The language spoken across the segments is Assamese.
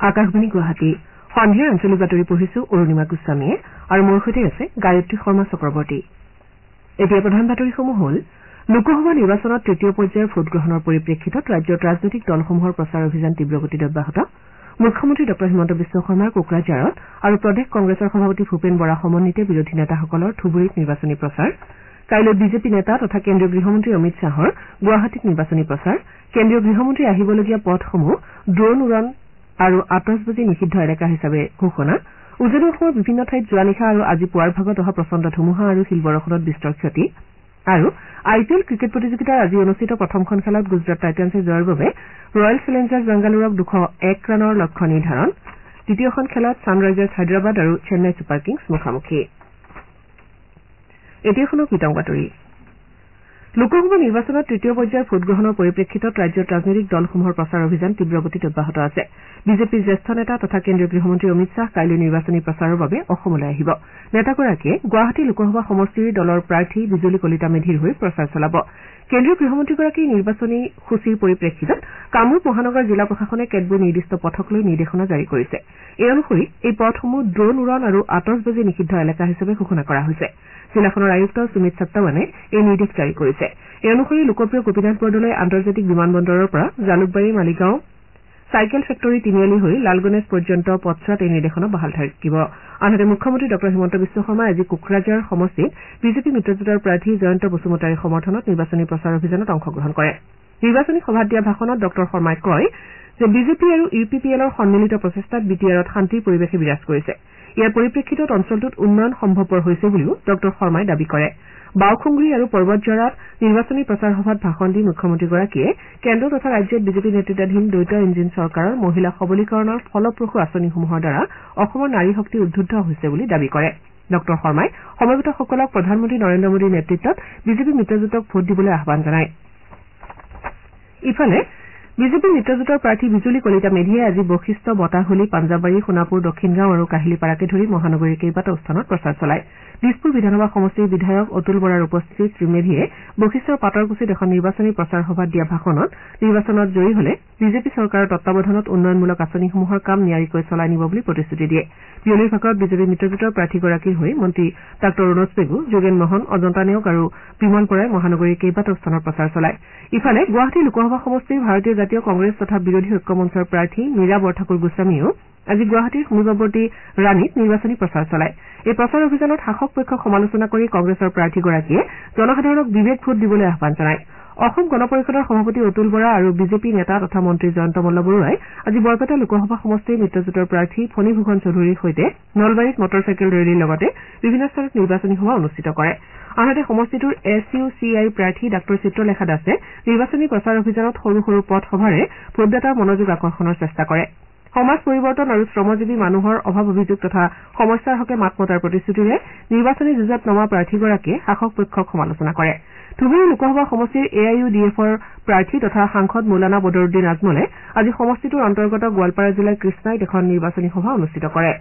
আকাশবাণী গুৱাহাটী সন্ধিয়াৰ আঞ্চলিক বাতৰি পঢ়িছো অৰুণিমা গোস্বামীয়ে আৰু মোৰ সৈতে আছে গায়ত্ৰী শৰ্মা চক্ৰৱৰ্তী। এতিয়া প্ৰধান বাতৰিসমূহ হ'ল লোকসভা নিৰ্বাচনত তৃতীয় পৰ্যায়ৰ ভোটগ্ৰহণৰ পৰিপ্ৰেক্ষিতত ৰাজ্যত ৰাজনৈতিক দলসমূহৰ প্ৰচাৰ অভিযান তীব্ৰগতিত অব্যাহত। মুখ্যমন্ত্ৰী ডঃ হিমন্ত বিশ্ব শৰ্মাৰ কোকৰাঝাৰত আৰু প্ৰদেশ কংগ্ৰেছৰ সভাপতি ভূপেন বৰা সমন্বিতে বিৰোধী নেতাসকলৰ ধুবুৰীত নিৰ্বাচনী প্ৰচাৰ। কাইলৈ বিজেপি নেতা তথা কেন্দ্ৰীয় গৃহমন্ত্ৰী অমিত শ্বাহৰ গুৱাহাটীত নিৰ্বাচনী প্ৰচাৰ। কেন্দ্ৰীয় গৃহমন্ত্ৰী আহিবলগীয়া পথসমূহ ড্ৰোন উৰণ আৰু আতচবাজি নিষিদ্ধ এলেকা হিচাপে ঘোষণা। উজনি অসমৰ বিভিন্ন ঠাইত যোৱা নিশা আৰু আজি পুৱাৰ ভাগত অহা প্ৰচণ্ড ধুমুহা আৰু শিলবৰষুণত বিস্তৰ ক্ষতি। আৰু IPL ক্ৰিকেট প্ৰতিযোগিতাৰ আজি অনুষ্ঠিত প্ৰথমখন খেলত গুজৰাট টাইটান্ছে জয়ৰ বাবে ৰয়েল চেলেঞ্জাৰ্ছ বেংগালুৰুক 201 ৰানৰ লক্ষ্য নিৰ্ধাৰণ। দ্বিতীয়খন খেলত ছানৰাইজাৰ্ছ হায়দৰাবাদ আৰু চেন্নাই ছুপাৰ কিংছ মুখামুখি। লোকসভা নিৰ্বাচনত তৃতীয় পৰ্যায়ৰ ভোটগ্ৰহণৰ পৰিপ্ৰেক্ষিতত ৰাজ্যত ৰাজনৈতিক দলসমূহৰ প্ৰচাৰ অভিযান তীব্ৰগতিত অব্যাহত আছে। বিজেপিৰ জ্যেষ্ঠ নেতা তথা কেন্দ্ৰীয় গৃহমন্ত্ৰী অমিত শ্বাহ কাইলৈ নিৰ্বাচনী প্ৰচাৰৰ বাবে অসমলৈ আহিব। নেতাগৰাকীয়ে গুৱাহাটী লোকসভা সমষ্টিৰ দলৰ প্ৰাৰ্থী বিজুলী কলিতা মেধিৰ হৈ প্ৰচাৰ চলাব। কেন্দ্ৰীয় গৃহমন্ত্ৰীগৰাকীৰ নিৰ্বাচনী সূচীৰ পৰিপ্ৰেক্ষিতত কামৰূপ মহানগৰ জিলা প্ৰশাসনে কেতবোৰ নিৰ্দিষ্ট পথক লৈ নিৰ্দেশনা জাৰি কৰিছে। এই অনুসৰি এই পথসমূহ ড্ৰোন উৰণ আৰু আতচবাজি নিষিদ্ধ এলেকা হিচাপে ঘোষণা কৰা হৈছে। জিলাখনৰ আয়ুক্ত সুমিত সত্তাৱানে এই নিৰ্দেশ জাৰি কৰিছে। এই অনুসৰি লোকপ্ৰিয় গোপীনাথ বৰদলৈ আন্তৰ্জাতিক বিমান বন্দৰৰ পৰা জালুকবাৰী মালিগাঁও চাইকেল ফেক্টৰী তিনিআলি হৈ লালগণেশ পৰ্যন্ত পথছোৱাত এই নিৰ্দেশনা বাহাল থাকিব। আনহাতে মুখ্যমন্ত্ৰী ডঃ হিমন্ত বিশ্ব শৰ্মাই আজি কোকৰাঝাৰ সমষ্টিত বিজেপি মিত্ৰজোঁটৰ প্ৰাৰ্থী জয়ন্ত বসুমতাৰীৰ সমৰ্থনত নিৰ্বাচনী প্ৰচাৰ অভিযানত অংশগ্ৰহণ কৰে। নিৰ্বাচনী সভাত দিয়া ভাষণত ডঃ শৰ্মাই কয় যে বিজেপি আৰু UPPLৰ সন্মিলিত প্ৰচেষ্টাত BTRত শান্তিৰ পৰিৱেশে বিৰাজ কৰিছে। ইয়াৰ পৰিপ্ৰেক্ষিতত অঞ্চলটোত উন্নয়ন সম্ভৱপৰ হৈছে বুলিও ডঃ শৰ্মাই দাবী কৰে। বাওখুংগুৰি আৰু পৰ্বতজৰাত নিৰ্বাচনী প্ৰচাৰ সভাত ভাষণ দি মুখ্যমন্ত্ৰীগৰাকীয়ে কেন্দ্ৰ তথা ৰাজ্যত বিজেপি নেতৃত্বাধীন দ্বৈত ইঞ্জিন চৰকাৰৰ মহিলা সবলীকৰণৰ ফলপ্ৰসূ আঁচনিসমূহৰ দ্বাৰা অসমৰ নাৰী শক্তি উদ্বুদ্ধ হৈছে বুলি দাবী কৰে। ডঃ শৰ্মাই সমবেতসকলক প্ৰধানমন্ত্ৰী নৰেন্দ্ৰ মোদীৰ নেতৃত্বত বিজেপি মিত্ৰজোঁটক ভোট দিবলৈ আহ্বান জনায়। ইফালে বিজেপি মিত্ৰজোঁটৰ প্ৰাৰ্থী বিজুলী কলিতা মেধিয়ে আজি বশিষ্ঠ বতাহলী পাঞ্জাবাৰী সোণাপুৰ দক্ষিণগাঁও আৰু কাহিলীপাৰাকে ধৰি মহানগৰীৰ কেইবাটাও স্থানত প্ৰচাৰ চলায়। দিছপুৰ বিধানসভা সমষ্টিৰ বিধায়ক অতুল বৰাৰ উপস্থিতিত শ্ৰীমেধিয়ে বশিষ্ঠৰ পাটৰকুছিত এখন নিৰ্বাচনী প্ৰচাৰ সভাত দিয়া ভাষণত নিৰ্বাচনত জয়ী হলে বিজেপি চৰকাৰৰ তত্বাৱধানত উন্নয়নমূলক আঁচনিসমূহৰ কাম নিয়াৰিকৈ চলাই নিব বুলি প্ৰতিশ্ৰুতি দিয়ে। বিয়লিৰ ভাগত বিজেপি মিত্ৰজোঁটৰ প্ৰাৰ্থীগৰাকীৰ হৈ মন্ত্ৰী ডাঃ ৰণোজ পেগু, যোগেন মহন, অজন্তা নেওগ আৰু বিমল বৰাই মহানগৰীৰ কেইবাটাও স্থানত প্ৰচাৰ চলায়। ইফালে গুৱাহাটী লোকসভা সমষ্টিৰ ভাৰতীয় জাতীয় কংগ্ৰেছ তথা বিৰোধী ঐক্য মঞ্চৰ প্ৰাৰ্থী মীৰা বৰঠাকুৰ গোস্বামীয়েও আজি গুৱাহাটীৰ সমীপৱৰ্তী ৰাণীত নিৰ্বাচনী প্ৰচাৰ চলায়। এই প্ৰচাৰ অভিযানত শাসক পক্ষক সমালোচনা কৰি কংগ্ৰেছৰ প্ৰাৰ্থীগৰাকীয়ে জনসাধাৰণক বিবেক ভোট দিবলৈ আহ্বান জনায়। অসম গণ পৰিষদৰ সভাপতি অতুল বৰা আৰু বিজেপি নেতা তথা মন্ত্ৰী জয়ন্ত মল্লবৰুৱাই আজি বৰপেটা লোকসভা সমষ্টিৰ মিত্ৰজোঁটৰ প্ৰাৰ্থী ফণীভূষণ চৌধুৰীৰ সৈতে নলবাৰীত মটৰচাইকেল ৰেলীৰ লগতে বিভিন্ন স্থানত নিৰ্বাচনী সভা অনুষ্ঠিত কৰে। আনহাতে সমষ্টিটোৰ SUCI প্ৰাৰ্থী ডাঃ চিত্ৰলেখা দাসে নিৰ্বাচনী প্ৰচাৰ অভিযানত সৰু সৰু পথ সভাৰে ভোটদাতাৰ মনোযোগ আকৰ্ষণৰ চেষ্টা কৰে। সমাজ পৰিৱৰ্তন আৰু শ্ৰমজীৱী মানুহৰ অভাৱ অভিযোগ তথা সমস্যাৰ হকে মাত মতাৰ প্ৰতিশ্ৰুতিৰে নিৰ্বাচনী যুঁজত নমা প্ৰাৰ্থীগৰাকীয়ে শাসক পক্ষক সমালোচনা কৰে। ধুবুৰী লোকসভা সমষ্টিৰ AIUDFৰ প্ৰাৰ্থী তথা সাংসদ মৌলানা বদৰুদ্দিন আজমলে আজি সমষ্টিটোৰ অন্তৰ্গত গোৱালপাৰা জিলাৰ কৃষ্ণাইত এখন নিৰ্বাচনী সভা অনুষ্ঠিত কৰে।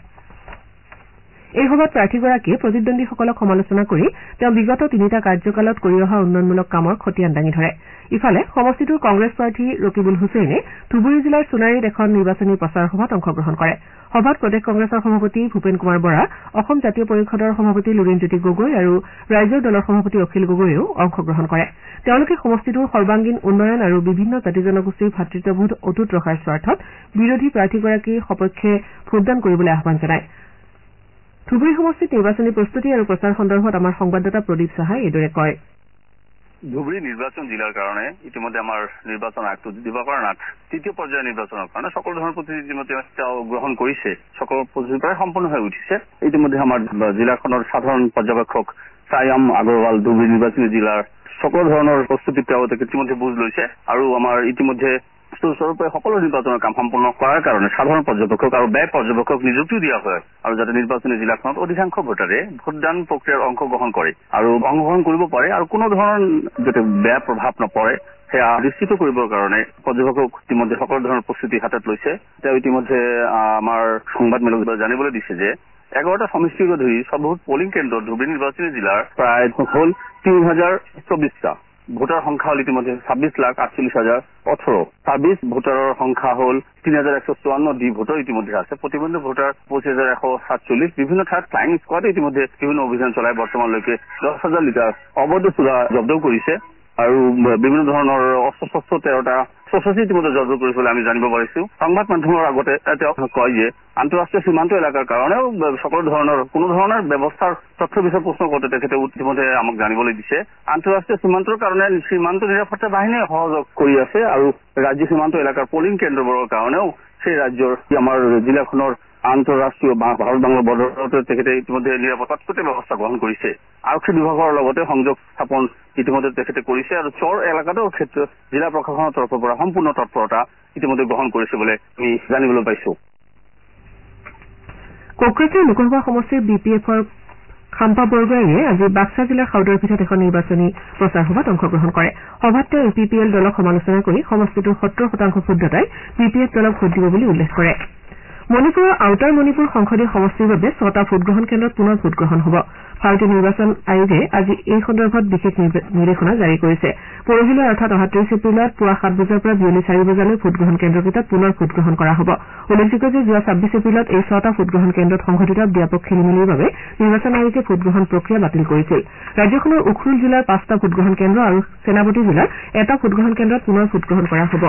এই সভাত প্ৰাৰ্থীগৰাকীয়ে প্ৰতিদ্বন্দ্বীসকলক সমালোচনা কৰি তেওঁ বিগত 3টা কাৰ্যকালত কৰি অহা উন্নয়নমূলক কামৰ খতিয়ান দাঙি ধৰে। ইফালে সমষ্টিটোৰ কংগ্ৰেছ প্ৰাৰ্থী ৰকিবুল হুছেইনে ধুবুৰী জিলাৰ সোণাৰীত এখন নিৰ্বাচনী প্ৰচাৰ সভাত অংশগ্ৰহণ কৰে। সভাত প্ৰদেশ কংগ্ৰেছৰ সভাপতি ভূপেন কুমাৰ বৰা, অসম জাতীয় পৰিষদৰ সভাপতি লুৰিণজ্যোতি গগৈ আৰু ৰাইজৰ দলৰ সভাপতি অখিল গগৈয়েও অংশগ্ৰহণ কৰে। তেওঁলোকে সমষ্টিটোৰ সৰ্বাংগীন উন্নয়ন আৰু বিভিন্ন জাতি জনগোষ্ঠীৰ ভাতৃত্ববোধ অটুট ৰখাৰ স্বাৰ্থত বিৰোধী প্ৰাৰ্থীগৰাকীৰ সপক্ষে ভোটদান কৰিবলৈ আহ্বান জনায়। ধুবুৰী সমষ্টিত নিৰ্বাচনী প্ৰস্তুতি আৰু প্ৰচাৰ সন্দৰ্ভত আমাৰ সংবাদদাতা প্ৰদীপ সাহাই এইদৰে কয়। ধুবুৰী নিৰ্বাচন জিলাৰ কাৰণে ইতিমধ্যে আমাৰ নিৰ্বাচন আয়ুক্ত দিবাকৰ নাথ তৃতীয় পৰ্যায়ৰ নিৰ্বাচনৰ কাৰণে সকলো ধৰণৰ প্ৰস্তুতি ইতিমধ্যে তেওঁ গ্ৰহণ কৰিছে। সকলো প্ৰস্তুতি প্ৰায় সম্পূৰ্ণ হৈ উঠিছে। ইতিমধ্যে আমাৰ জিলাখনৰ সাধাৰণ পৰ্যবেক্ষক চায়াম আগৰৱাল ধুবুৰী নিৰ্বাচনী জিলাৰ সকলো ধৰণৰ প্ৰস্তুতি তেওঁলোকে ইতিমধ্যে বুজ লৈছে আৰু আমাৰ ইতিমধ্যে সুস্বৰূপে সকলো নিৰ্বাচনৰ কাম সম্পূৰ্ণ কৰাৰ কাৰণে সাধাৰণ পৰ্যবেক্ষক আৰু ব্যয় পৰ্যবেক্ষক নিযুক্তিও দিয়া হয় আৰু যাতে নিৰ্বাচনী জিলাখনত অধিকাংশ ভোটাৰে ভোটদান প্ৰক্ৰিয়াৰ অংশগ্ৰহণ কৰে আৰু অংশগ্ৰহণ কৰিব পাৰে আৰু কোনো ধৰণৰ যাতে বেয়া প্ৰভাৱ নপৰে সেয়া নিশ্চিত কৰিবৰ কাৰণে পৰ্যবেক্ষক ইতিমধ্যে সকলো ধৰণৰ প্ৰস্তুতি হাতত লৈছে। তেওঁ ইতিমধ্যে আমাৰ সংবাদমেলক জানিবলৈ দিছে যে 11টা সমষ্টিকে ধৰি সৰ্বমুঠ পলিং কেন্দ্ৰ ধুবুৰী নিৰ্বাচনী জিলাৰ প্ৰায় হ'ল 3024টা ভোটাৰ সংখ্যা হ'ল ইতিমধ্যে 26,48,018। ছাব্বিছ ভোটাৰৰ সংখ্যা হ'ল 3,154 ডি ভোটাৰ ইতিমধ্যে আছে। প্ৰতিবন্ধী ভোটাৰ 25,147। বিভিন্ন ঠাইত ফ্লাইং স্কোৱাডে ইতিমধ্যে বিভিন্ন অভিযান চলাই বৰ্তমানলৈকে 10,000 লিটাৰ অবৈধ চুৰা জব্দ কৰিছে আৰু বিভিন্ন ধৰণৰ অস্ত্ৰ 13টা শস্ত্ৰাস্ত্ৰ ইতিমধ্যে জব্দ কৰিছে বুলি আমি জানিব পাৰিছো। সংবাদ মাধ্যমৰ আগতে তেওঁ কয় যে আন্তঃৰাষ্ট্ৰীয় সীমান্ত এলেকাৰ কাৰণেও সকলো ধৰণৰ কোনো ধৰণৰ ব্যৱস্থাৰ তথ্য বিষয়ে প্ৰশ্ন কৰোঁতে তেখেতে ইতিমধ্যে আমাক জানিবলৈ দিছে। আন্তঃৰাষ্ট্ৰীয় সীমান্তৰ কাৰণে সীমান্ত নিৰাপত্তা বাহিনীয়ে সহযোগ কৰি আছে আৰু ৰাজ্য সীমান্ত এলেকাৰ পলিং কেন্দ্ৰবোৰৰ কাৰণেও সেই ৰাজ্যৰ আমাৰ জিলাখনৰ আন্তঃৰাষ্ট্ৰীয় ভাৰত বাংলা বৰ্ডাৰতে তেখেতে ইতিমধ্যে নিৰাপত্তাৰ ব্যৱস্থা গ্ৰহণ কৰিছে। আৰক্ষী বিভাগৰ লগতে সংযোগ স্থাপন ইতিমধ্যে তেখেতে কৰিছে আৰু চৰ এলেকাটোৰ ক্ষেত্ৰত জিলা প্ৰশাসনৰ তৰফৰ পৰা সম্পূৰ্ণ তৎপৰতা ইতিমধ্যে গ্ৰহণ কৰিছে বুলি আমি জানিবলৈ পাইছো। কোকৰাঝাৰ লোকসভা সমষ্টিৰ BPFৰ খাম্পা বৰগোহাঞিয়ে আজি বাক্সা জিলাৰ সাউদৰপিঠাত এখন নিৰ্বাচনী প্ৰচাৰ সভাত অংশগ্ৰহণ কৰে। সভাত তেওঁ UPPL দলক সমালোচনা কৰি সমষ্টিটোৰ 70% ভোটদাতাই BPF দলক ভোট দিব বুলি উল্লেখ কৰে। মণিপুৰৰ আউটাৰ মণিপুৰ সংসদীয় সমষ্টিৰ বাবে 6টা ভোটগ্ৰহণ কেন্দ্ৰত পুনৰ ভোটগ্ৰহণ হ'ব। ভাৰতীয় নিৰ্বাচন আয়োগে আজি এই সন্দৰ্ভত বিশেষ নিৰ্দেশনা জাৰি কৰিছে। পৰহিলৈ অৰ্থাৎ 30 এপ্ৰিলত পুৱা 7 বজাৰ পৰা বিয়লি 4 বজালৈ ভোটগ্ৰহণ কেন্দ্ৰকেইটাত পুনৰ ভোটগ্ৰহণ কৰা হ'ব। উল্লেখযোগ্য যে যোৱা 26 এপ্ৰিলত এই 6টা ভোটগ্ৰহণ কেন্দ্ৰত সংঘটিত ব্যাপক খেলিমেলিৰ বাবে নিৰ্বাচন আয়োগে ভোটগ্ৰহণ প্ৰক্ৰিয়া বাতিল কৰিছিল। ৰাজ্যখনৰ উখৰুল জিলাৰ 5টা ভোটগ্ৰহণ কেন্দ্ৰ আৰু সেনাপতি জিলাৰ এটা ভোটগ্ৰহণ কেন্দ্ৰত পুনৰ ভোটগ্ৰহণ কৰা হ'ব।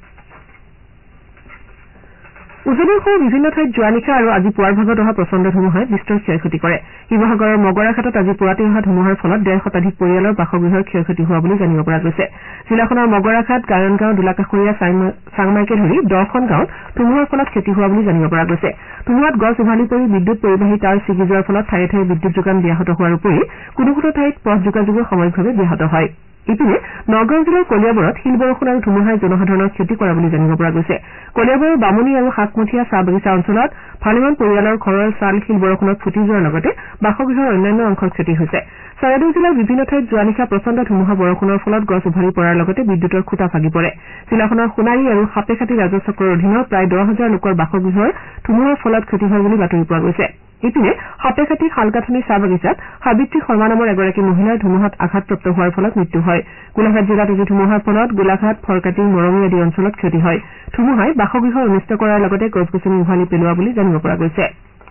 উজনিৰ সহ বিভিন্ন ঠাইত যোৱা নিশা আৰু আজি পুৱাৰ ভাগত অহা প্ৰচণ্ড ধুমুহাই বিস্তৰ ক্ষয়ক্ষতি কৰে। শিৱসাগৰৰ মগৰাঘাটত আজি পুৱাতে অহা ধুমুহাৰ ফলত 1.5 শতাধিক পৰিয়ালৰ বাসগৃহৰ ক্ষয়ক্ষতি হোৱা বুলি জানিব পৰা গৈছে। জিলাখনৰ মগৰাঘাট, গায়নগাঁও, দোলাকাষৰীয়া, চাংমাইকে ধৰি 10খন গাঁৱত ধুমুহাৰ ফলত ক্ষতি হোৱা বুলি জানিব পৰা গৈছে। ধুমুহাত গছ উভালি পৰি বিদ্যুৎ পৰিবাহী তাঁৰ ছিগি যোৱাৰ ফলত ঠায়ে ঠায়ে বিদ্যুৎ যোগান ব্যাহত হোৱাৰ উপৰি কোনো কোনো ঠাইত পথ যোগাযোগো সাময়িকভাৱে ব্যাহত হয়। ইপিনে নগাঁও জিলাৰ কলিয়াবৰত শিল বৰষুণ আৰু ধুমুহাই জনসাধাৰণৰ ক্ষতি কৰা বুলি জানিব পৰা গৈছে। কলিয়াবৰৰ বামুণী আৰু শাকমুঠীয়া চাহ বাগিচা অঞ্চলত ভালেমান পৰিয়ালৰ ঘৰৰ চাল শিল বৰষুণত ফুটি যোৱাৰ লগতে বাসগৃহৰ অন্যান্য অংশৰ ক্ষতি হৈছে। চৰাইদেউ জিলাৰ বিভিন্ন ঠাইত যোৱা নিশা প্ৰচণ্ড ধুমুহা বৰষুণৰ ফলত গছ উভালি পৰাৰ লগতে বিদ্যুৎৰ খুঁটা ভাগি পৰে। জিলাখনৰ সোণাৰী আৰু সাপেখাতী ৰাজহ চক্ৰৰ অধীনৰ প্ৰায় 10,000 লোকৰ বাসগৃহৰ ধুমুহাৰ ফলত ক্ষতি হয় বুলি বাতৰি পোৱা গৈছে। ইপিনে সাপেখাতী শালকাঠনি চাহ বাগিচাত সাবিত্ৰী শৰ্মা নামৰ এগৰাকী মহিলাৰ ধুমুহাত আঘাতপ্ৰাপ্ত হোৱাৰ ফলত মৃত্যু হয়। গোলাঘাট জিলাত আজি ধুমুহাৰ ফলত গোলাঘাট, ফৰকাটি, মৰঙী আদি অঞ্চলত ক্ষতি হয়। ধুমুহাই বাসগৃহ অনিষ্ট কৰাৰ লগতে গছ-গছনি উভালি পেলোৱা বুলি জানিব পৰা গৈছে।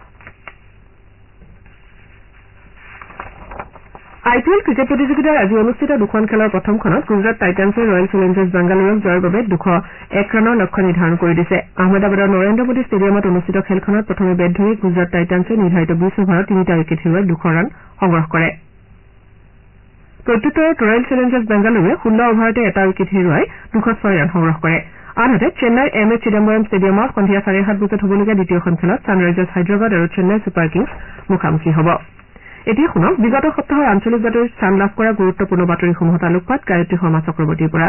IPL ক্ৰিকেট প্ৰতিযোগিতাৰ আজি অনুষ্ঠিত দুখন খেলৰ প্ৰথমখনত গুজৰাট টাইটান্ছে ৰয়েল চেলেঞ্জাৰ্ছ বেংগালুৰুক জয়ৰ বাবে 201 ৰানৰ লক্ষ্য নিৰ্ধাৰণ কৰি দিছে। আহমেদাবাদৰ নৰেন্দ্ৰ মোদী ষ্টেডিয়ামত অনুষ্ঠিত খেলখনত প্ৰথমে বেট ধৰি গুজৰাট টাইটান্ছে নিৰ্ধাৰিত 20 অভাৰত 3টা উইকেট হেৰুৱাই 200 ৰান সংগ্ৰহ কৰে। প্ৰত্যুত্তৰত ৰয়েল চেলেঞ্জাৰ্ছ বেংগালুৰুৱে 16 অভাৰতে এটা উইকেট হেৰুৱাই 206 ৰান সংগ্ৰহ কৰে। আনহাতে চেন্নাইৰ MS চিদাম্বৰম ষ্টেডিয়ামত সন্ধিয়া 7:30 বজাত হ'বলগীয়া দ্বিতীয়খন খেলত ছানৰাইজাৰ্ছ হায়দৰাবাদ আৰু চেন্নাই ছুপাৰ কিংছ মুখামুখি হ'ব। এতিয়া শুনক বিগত সপ্তাহৰ আঞ্চলিক বাতৰিত স্থান লাভ কৰা গুৰুত্বপূৰ্ণ বাতৰিসমূহত আলোকপাত গায়ত্ৰী শৰ্মা চক্ৰৱৰ্তীৰ পৰা।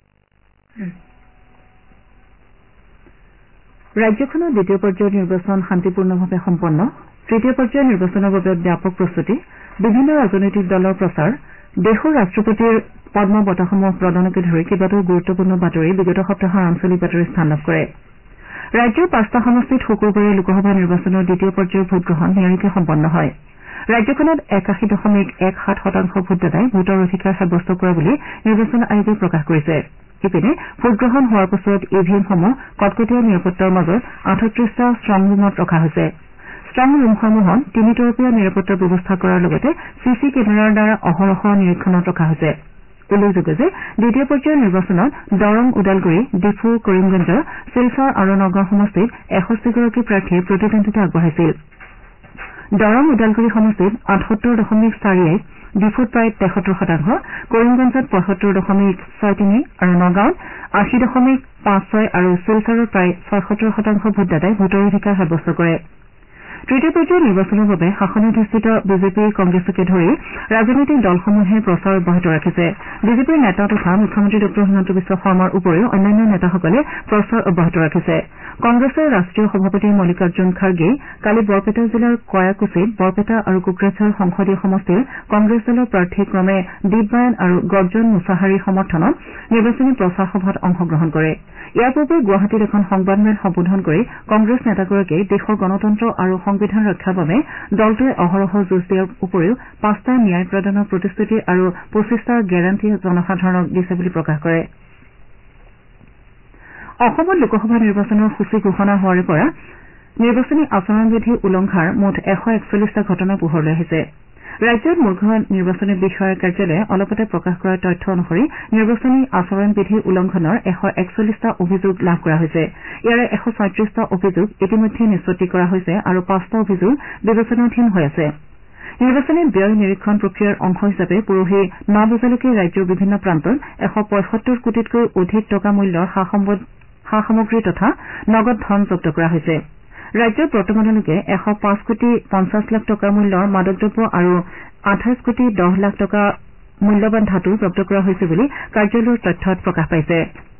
ৰাজ্যখনৰ দ্বিতীয় পৰ্যায়ৰ নিৰ্বাচন শান্তিপূৰ্ণভাৱে সম্পন্ন। তৃতীয় পৰ্যায়ৰ নিৰ্বাচনৰ বাবে ব্যাপক প্ৰস্তুতি, বিভিন্ন ৰাজনৈতিক দলৰ প্ৰচাৰ, দেশৰ ৰাষ্ট্ৰপতিৰ পদ্ম বঁটাসমূহ প্ৰদানকে ধৰি কেইবাটাও গুৰুত্বপূৰ্ণ বাতৰি বিগত সপ্তাহৰ আঞ্চলিক বাতৰিত স্থান লাভ কৰে। ৰাজ্যৰ 5টা সমষ্টিত শুকুৰবাৰে লোকসভা নিৰ্বাচনৰ দ্বিতীয় পৰ্যায়ৰ ভোটগ্ৰহণ নিয়াৰিকৈ সম্পন্ন হয়। ৰাজ্যখনত 81.17% ভোটদাতাই ভোটৰ অধিকাৰ সাব্যস্ত কৰা বুলি নিৰ্বাচন আয়োগে প্ৰকাশ কৰিছে। ইপিনে ভোটগ্ৰহণ হোৱাৰ পাছত EVMসমূহ কটকটীয়া নিৰাপত্তাৰ মাজত 38টা ষ্ট্ৰং ৰুমত ৰখা হৈছে। ষ্ট্ৰং ৰুমসমূহত 3তৰপীয়া নিৰাপত্তাৰ ব্যৱস্থা কৰাৰ লগতে CC কেমেৰাৰ দ্বাৰা অহৰহ নিৰীক্ষণত ৰখা হৈছে। উল্লেখযোগ্য যে দ্বিতীয় পৰ্যায়ৰ নিৰ্বাচনত দৰং, ওদালগুৰি, ডিফু, কৰিমগঞ্জ, শিলচৰ আৰু নগাঁও সমষ্টিত 61গৰাকী প্ৰাৰ্থীয়ে প্ৰতিদ্বন্দ্বিতা আগবঢ়াইছিল। দৰং, ওদালগুৰি সমষ্টিত 78.48, ডিফুত প্ৰায় 73%, কৰিমগঞ্জত 75.63 আৰু নগাঁৱত 80.56 আৰু শিলচৰত প্ৰায় 76% ভোটদাতাই ভোটৰ অধিকাৰ সাব্যস্ত কৰে। তৃতীয় পৰ্যায়ৰ নিৰ্বাচনৰ বাবে শাসনাধিষ্ঠিত বিজেপি, কংগ্ৰেছকে ধৰি ৰাজনৈতিক দলসমূহে প্ৰচাৰ অব্যাহত ৰাখিছে। বিজেপিৰ নেতা তথা মুখ্যমন্ত্ৰী ডঃ হিমন্ত বিশ্ব শৰ্মাৰ উপৰিও অন্যান্য নেতাসকলে প্ৰচাৰ অব্যাহত ৰাখিছে। কংগ্ৰেছৰ ৰাষ্ট্ৰীয় সভাপতি মল্লিকাৰ্জুন খাৰ্গে কালি বৰপেটা জিলাৰ কয়াকুছিত বৰপেটা আৰু কোকৰাঝাৰ সংসদীয় সমষ্টিৰ কংগ্ৰেছ দলৰ প্ৰাৰ্থী ক্ৰমে দীপবায়ন আৰু গৰ্জন মুছাহাৰীৰ সমৰ্থনত নিৰ্বাচনী প্ৰচাৰ সভাত অংশগ্ৰহণ কৰে ইয়াৰ পূৰ্বে গুৱাহাটীত এখন সংবাদমেল সম্বোধন কৰি কংগ্ৰেছ নেতাগৰাকীয়ে দেশৰ গণতন্ত্ৰ আৰু সংবিধান ৰক্ষাৰ বাবে দলটোৱে অহৰহ যুঁজ দিয়াৰ উপৰিও 5টা ন্যায় প্ৰদানৰ প্ৰতিশ্ৰুতি আৰু 25টাৰ গেৰাণ্টি জনসাধাৰণক দিছে বুলি প্ৰকাশ কৰে অসমত লোকসভা নিৰ্বাচনৰ সূচী ঘোষণা হোৱাৰ পৰা নিৰ্বাচনী আচৰণবিধি উলংঘাৰ মুঠ 141টা ঘটনা পোহৰলৈ আহিছে ৰাজ্যত মুখ্য নিৰ্বাচনী বিষয়াৰ কাৰ্যালয়ে অলপতে প্ৰকাশ কৰা তথ্য অনুসৰি নিৰ্বাচনী আচৰণবিধি উলংঘনৰ 141টা অভিযোগ লাভ কৰা হৈছে ইয়াৰে 136টা অভিযোগ ইতিমধ্যে নিষ্পত্তি কৰা হৈছে আৰু 5টা অভিযোগ বিবেচনাধীন হৈ আছে নিৰ্বাচনী ব্যয় নিৰীক্ষণ প্ৰক্ৰিয়াৰ অংশ হিচাপে পৰহি 9 বজালৈকে ৰাজ্যৰ বিভিন্ন প্ৰান্তত 175 কোটিতকৈ অধিক টকা মূল্যৰ সা সামগ্ৰী তথা নগদ ধন জব্দ কৰা হৈছে ৰাজ্যত বৰ্তমানলৈকে 105 কোটি 50 লাখ টকা মূল্যৰ মাদকদ্ৰব্য আৰু 28 কোটি 10 লাখ টকা মূল্যবান ধাতু জব্দ কৰা হৈছে বুলি কাৰ্যালয়ৰ তথ্যত প্ৰকাশ পাইছে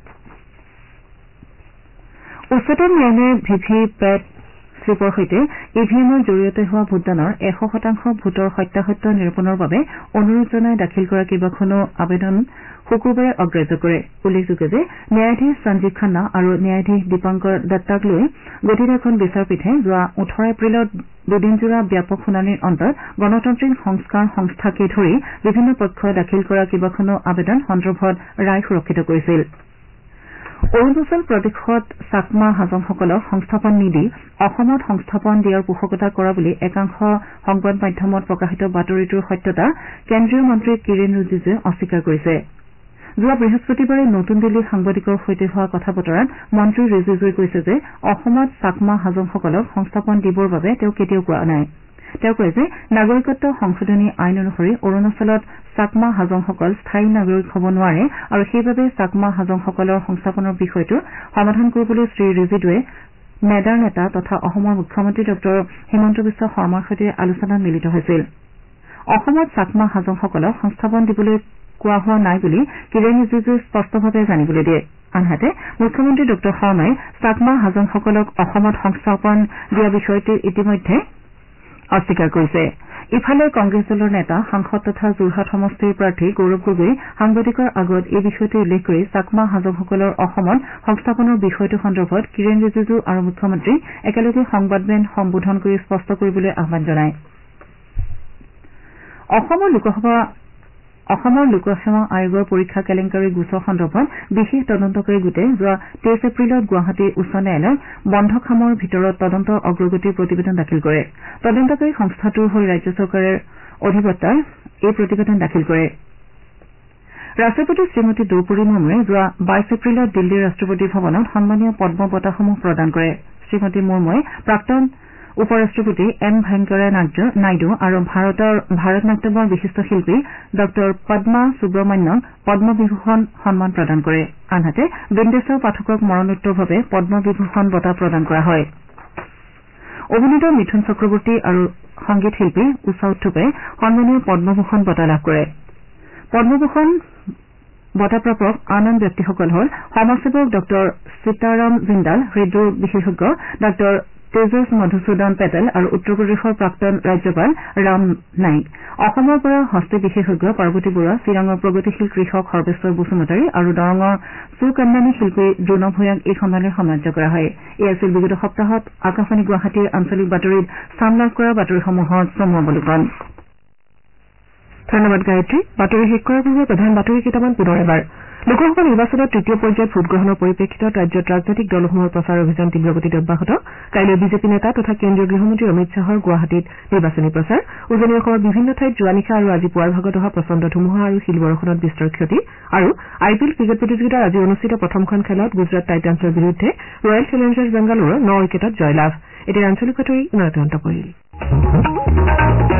উচ্চতম ন্যায়ালয়ে ভিভিপেট শ্লিপৰ সৈতে ইভিএমৰ জৰিয়তে হোৱা ভোটদানৰ 100% ভোটৰ সত্যাসত্য নিৰূপণৰ বাবে অনুৰোধ জনাই দাখিল কৰা কেইবাখনো আবেদন শুকুৰবাৰে অগ্ৰাহ্য কৰে উল্লেখযোগ্য যে ন্যায়াধীশ সঞ্জীৱ খান্না আৰু ন্যায়াধীশ দীপাংকৰ দত্তাক লৈ গঠিত এখন বিচাৰপীঠে যোৱা 18 এপ্ৰিলত দুদিনজোৰা ব্যাপক শুনানিৰ অন্তত গণতান্ত্ৰিক সংস্কাৰ সংস্থাকে ধৰি বিভিন্ন পক্ষই দাখিল কৰা কেইবাখনো আবেদন সন্দৰ্ভত ৰায় সুৰক্ষিত কৰিছিল অৰুণাচল প্ৰদেশত চাকমা হাজংসকলক সংস্থাপন নিদি অসমত সংস্থাপন দিয়াৰ পোষকতা কৰা বুলি একাংশ সংবাদ মাধ্যমত প্ৰকাশিত বাতৰিটোৰ সত্যতা কেন্দ্ৰীয় মন্ত্ৰী কিৰেণ ৰিজিজুৱে অস্বীকাৰ কৰিছে যোৱা বৃহস্পতিবাৰে নতুন দিল্লীত সাংবাদিকৰ সৈতে হোৱা কথা বতৰাত মন্ত্ৰী ৰিজিজুৱে কৈছে যে অসমত চাকমা হাজংসকলক সংস্থাপন দিবৰ বাবে তেওঁ কেতিয়াও কোৱা নাই তেওঁ কয় যে নাগৰিকত্ব সংশোধনী আইন অনুসৰি অৰুণাচলত চাকমা হাজংসকল স্থায়ী নাগৰিক হ'ব নোৱাৰে আৰু সেইবাবে চাকমা হাজংসকলৰ সংস্থাপনৰ বিষয়টো সমাধান কৰিবলৈ শ্ৰী ৰিজিজুৱে নেডাৰ নেতা তথা অসমৰ মুখ্যমন্ত্ৰী ডঃ হিমন্ত বিশ্ব শৰ্মাৰ সৈতে আলোচনাত মিলিত হৈছিল অসমত চাকমা হাজংসকলক সংস্থাপন দিবলৈ কোৱা হোৱা নাই বুলি কিৰেণ ৰিজিজুৱে স্পষ্টভাৱে জানিবলৈ দিয়ে আনহাতে মুখ্যমন্ত্ৰী ডঃ শৰ্মাই চাকমা হাজংসকলক অসমত সংস্থাপন দিয়া বিষয়টো ইতিমধ্যে অস্বীকাৰ কৰিছে ইফালে কংগ্ৰেছ দলৰ নেতা সাংসদ তথা যোৰহাট সমষ্টিৰ প্ৰাৰ্থী গৌৰৱ গগৈ সাংবাদিকৰ আগত এই বিষয়টো উল্লেখ কৰি চাকমা হাজংসকলৰ অসমত সংস্থাপনৰ বিষয়টো সন্দৰ্ভত কিৰেণ ৰিজিজু আৰু মুখ্যমন্ত্ৰীক একেলগে সংবাদমেল সম্বোধন কৰি স্পষ্ট কৰিবলৈ আহ্বান জনায় অসমৰ লোকসেৱা আয়োগৰ পৰীক্ষা কেলেংকাৰী গোচৰ সন্দৰ্ভত বিশেষ তদন্তকাৰী গোটে যোৱা 23 এপ্ৰিলত গুৱাহাটী উচ্চ ন্যায়ালয়ত বন্ধ খামৰ ভিতৰত তদন্তৰ অগ্ৰগতিৰ প্ৰতিবেদন দাখিল কৰে তদন্তকাৰী সংস্থাটোৰ হৈ ৰাজ্য চৰকাৰৰ অধিবক্তাই এই প্ৰতিবেদন দাখিল কৰে ৰাষ্ট্ৰপতি শ্ৰীমতী দ্ৰৌপদী মুৰ্মুৱে যোৱা 22 এপ্ৰিলত দিল্লীৰ ৰাষ্ট্ৰপতি ভৱনত সন্মানীয় পদ্ম বঁটাসমূহ প্ৰদান কৰে শ্ৰীমতী মুৰ্মুৱে প্ৰাক্তন উপ ৰাষ্ট্ৰপতি এম ভেংকায়া নাইডু আৰু ভাৰত নাট্যমৰ বিশিষ্ট শিল্পী ডঃ পদ্মা সুব্ৰমণ্যক পদ্মবিভূষণ সন্মান প্ৰদান কৰে আনহাতে বিন্দেশ্বৰ পাঠকক মৰণোত্তৰভাৱে পদ্মবিভূষণ বঁটা প্ৰদান কৰা হয় অভিনেতা মিথুন চক্ৰৱৰ্তী আৰু সংগীত শিল্পী উষা উথুপে সন্মানীয় পদ্মভূষণ বঁটা লাভ কৰে পদ্মভূষণ বঁটাপ্ৰাপক আন ব্যক্তিসকল হ'ল সমাজসেৱক ডঃ সীতাৰাম জিন্দাল হৃদৰোগ বিশেষজ্ঞ ডঃ তেজস মধুসূদন পেটেল আৰু উত্তৰ প্ৰদেশৰ প্ৰাক্তন ৰাজ্যপাল ৰাম নাইক অসমৰ পৰা হস্তি বিশেষজ্ঞ পাৰ্বতী বৰুৱা চিৰাঙৰ প্ৰগতিশীল কৃষক সৰ্বেশ্বৰ বসুমতাৰী আৰু দৰঙৰ সুকন্যানী শিল্পী দ্ৰোণ ভূঞাক এই সন্মানেৰে সন্মানিত কৰা হয় এই আছিল বিগত সপ্তাহত আকাশবাণী গুৱাহাটীৰ আঞ্চলিক বাতৰিত স্থান লাভ কৰা বাতৰিসমূহৰ চমু অৱলোকন ধন্যবাদ গায়ত্ৰী বাতৰি শেষ কৰাৰ পূৰ্বে প্ৰধান বাতৰি কেইটামান পুনৰ এবাৰ লোকসভা নিৰ্বাচনত তৃতীয় পৰ্যায়ত ভোটগ্ৰহণৰ পৰিপ্ৰেক্ষিতত ৰাজ্যত ৰাজনৈতিক দলসমূহৰ প্ৰচাৰ অভিযান তীব্ৰগতিত অব্যাহত কাইলৈ বিজেপি নেতা তথা কেন্দ্ৰীয় গৃহমন্ত্ৰী অমিত শ্বাহৰ গুৱাহাটীত নিৰ্বাচনী প্ৰচাৰ উজনি অসমৰ বিভিন্ন ঠাইত যোৱা নিশা আৰু আজি পুৱাৰ ভাগত অহা প্ৰচণ্ড ধুমুহা আৰু শিলবৰষুণত বিস্তৰ ক্ষতি আৰু আইপিএল ক্ৰিকেট প্ৰতিযোগিতাৰ আজি অনুষ্ঠিত প্ৰথমখন খেলত গুজৰাট টাইটান্ছৰ বিৰুদ্ধে ৰয়েল চেলেঞ্জাৰ্ছ বেংগালুৰুৰ 9 উইকেটত জয়লাভ এতিয়া আঞ্চলিক বাতৰি ইমানতে অন্ত পৰিল